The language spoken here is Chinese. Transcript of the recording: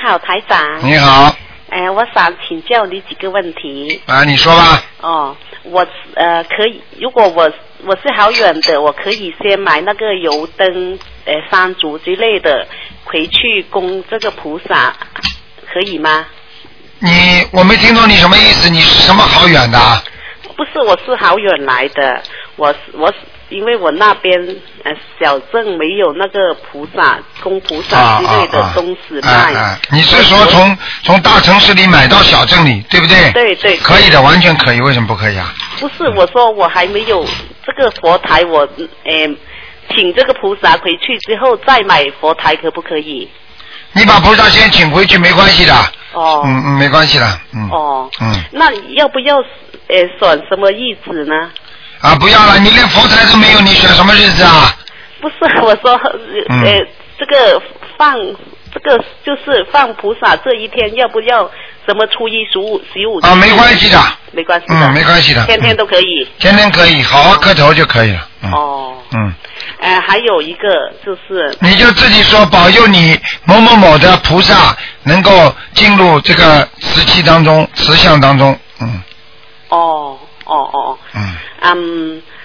好，台长。 你好。 我想请教你几个问题。 你说吧。 我可以，如果我是好远的，我可以先买那个油灯、香烛之类的回去供这个菩萨，可以吗？ 我没听懂你什么意思，你是什么好远的？ 不是，我是好远来的，因为我那边小镇没有那个菩萨供菩萨之类的东西卖。 你是说从大城市里买到小镇里，对不对？ 对对。 可以的，完全可以，为什么不可以啊？ 不是，我说我还没有这个佛台，我请这个菩萨回去之后再买佛台，可不可以？ 你把菩萨先请回去没关系的。没关系的。 那要不要选什么日子呢？ 不要了，你连佛台都没有，你选什么日子啊？ 不是，我说这个就是放菩萨这一天，要不要什么初一、15？ 没关系的。 没关系的。 没关系的。 天天都可以。 天天可以，好好磕头就可以了。 还有一个就是。你就自己说保佑你某某某的菩萨能够进入这个瓷像当中。